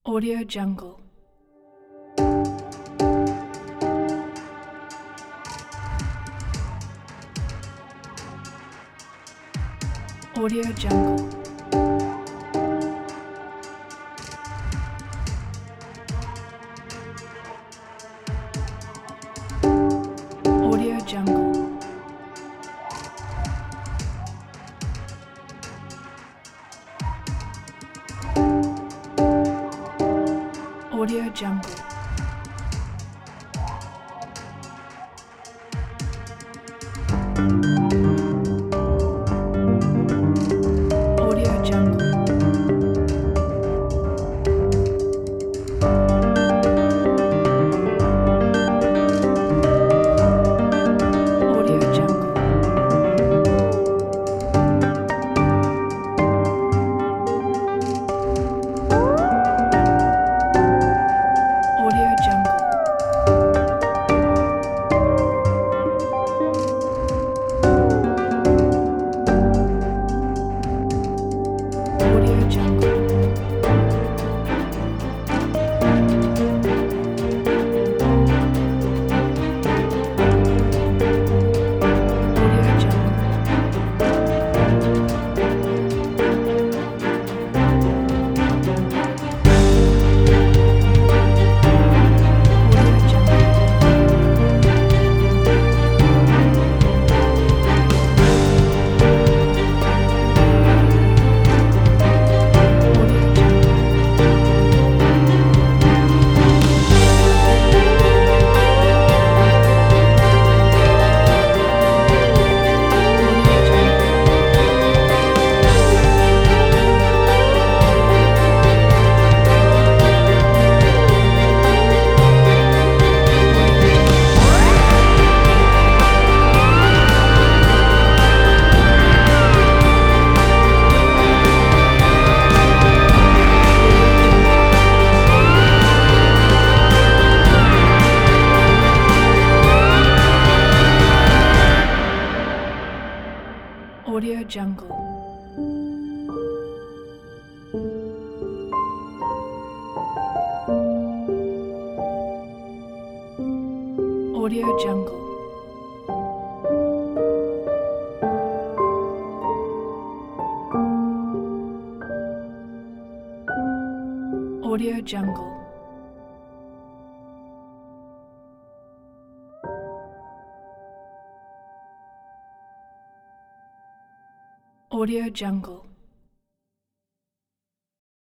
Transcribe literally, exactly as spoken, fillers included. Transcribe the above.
Audio Jungle. Audio Jungle. Audio Jungle. Audio Jungle. Audio Jungle. Audio Jungle. Audio Jungle. Audio Jungle. Audio Jungle. Audio Jungle. Audio Jungle. Audio Jungle. Audio Jungle. Audio Jungle. Audio Jungle. Audio Jungle.